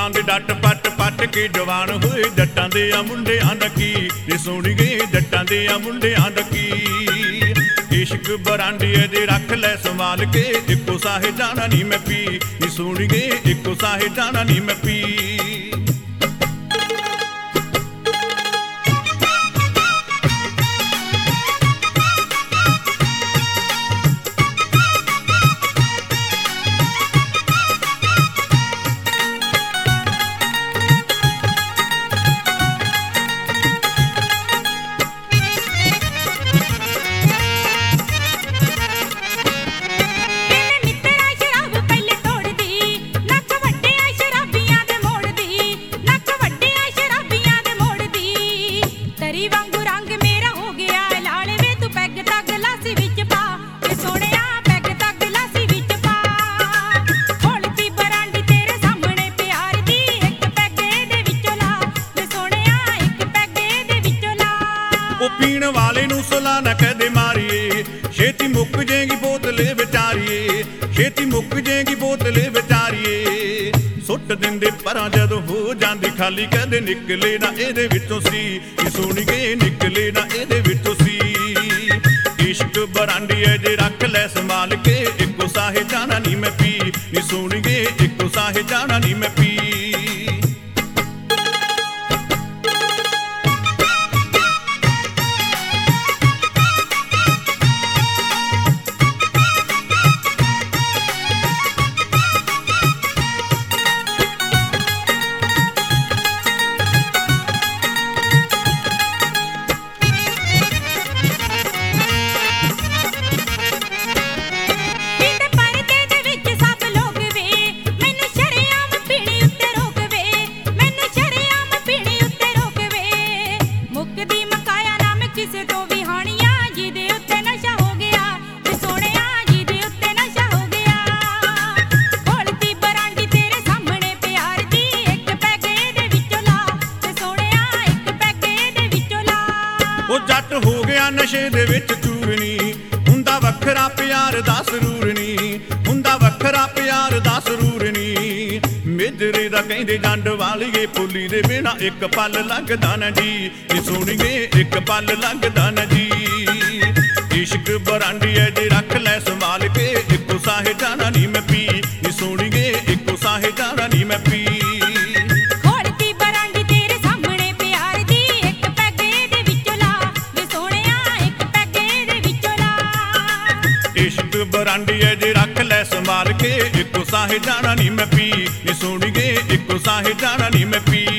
ਫੁੱਲਾਂ ਦੇ ਡੱਟ ਪੱਟ ਪੱਟ ਕੇ ਜਵਾਨ ਹੋਏ ਜੱਟਾਂ ਦੇ ਆ ਮੁੰਡਿਆਂ ਦਾ ਕੀ ਨੀ ਸੋਹਣੀਏ ਜੱਟਾਂ ਦੇ ਆ ਮੁੰਡਿਆਂ ਦਾ ਕੀ ਇਸ਼ਕ ਬਰਾਂਡੀਏ ਦੇ ਰੱਖ ਲੈ ਸੰਭਾਲ ਕੇ ਇੱਕੋ ਸਾਹੇ ਜਾਣਾ ਨੀ ਮੈਂ ਪੀ ਨੀ ਸੋਹਣੀਏ ਇੱਕੋ ਸਾਹੇ ਜਾਣਾ ਨੀ ਮੈਂ ਪੀ ਪੀਣ ਵਾਲੇ ਨੂੰ ਸੁਲਾ ਨਾ ਕਦੇ ਮਾਰੀਏ ਛੇਤੀ ਮੁੱਕ ਜੇਗੀ ਬੋਤਲੇ ਵਿਚਾਰੀਏ ਛੇਤੀ ਮੁੱਕ ਜੇਗੀ ਬੋਤਲੇ ਵਿਚਾਰੀਏ ਸੁੱਟ ਦਿੰਦੇ ਪਰਾਂ ਜਦੋਂ ਹੋ ਜਾਂਦੀ ਖਾਲੀ ਕਦੇ ਨਿਕਲੇ ਨਾ ਇਹਦੇ ਵਿੱਚੋਂ ਸੀ ਨੀ ਸੋਹਣੀਏ ਨਿਕਲੇ ਨਾ ਇਹਦੇ ਵਿੱਚੋਂ ਸੀ ਇਸ਼ਕ ਬਰਾਂਡੀਏ ਜੇ ਰੱਖ ਲੈ ਸੰਭਾਲ ਕੇ ਇੱਕੋ ਸਾਹੇ ਜਾਣਾ ਨੀ ਮੈਂ ਪੀ ਨੀ ਸੋਹਣੀਏ ਇੱਕੋ ਸਾਹੇ ਜਾਣਾ ਨੀ ਮੈਂ ਪੀ ਜੱਟ ਹੋ ਗਿਆ ਨਸ਼ੇ ਦੇ ਵਿੱਚ ਚੂਰਨੀ ਹੁੰਦਾ ਵੱਖਰਾ ਪਿਆਰ ਦਾ ਸਰੂਰ ਨੀ ਹੁੰਦਾ ਵੱਖਰਾ ਪਿਆਰ ਦਾ ਸਰੂਰ ਨੀ ਮੇਜਰੇ ਦਾ ਕਹਿੰਦੇ ਜੰਡ ਵਾਲੀਏ ਪੁੱਲੀ ਦੇ ਬਿਨਾ ਇੱਕ ਪਲ ਲੰਘਦਾ ਨਾ ਜੀ ਨੀ ਸੋਹਣੀਏ ਇੱਕ ਪਲ ਲੰਘਦਾ ਨਾ ਜੀ ਇਸ਼ਕ ਬਰਾਂਡੀਏ ਜੇ ਰੱਖ ਲੈ ਸੰਭਾਲ ਕੇ ਇੱਕੋ ਸਾਹੇ ਜਾਣਾ ਨੀ ਮੈਂ ਪੀ ਨੀ ਸੋਹਣੀਏ ਇੱਕੋ ਸਾਹੇ ਜਾਣਾ ਨੀ ਮੈਂ ਪੀ ਇਸ਼ਕ ਬਰਾਂਡੀਏ ਜੇ ਰੱਖ ਲੈ ਸੰਭਾਲ ਕੇ ਇੱਕੋ ਸਾਹੇ ਜਾਣਾ ਨੀ ਮੈਂ ਪੀ ਨੀ ਸੋਹਣੀਏ ਇੱਕੋ ਸਾਹੇ ਜਾਣਾ ਨੀ ਮੈਂ ਪੀ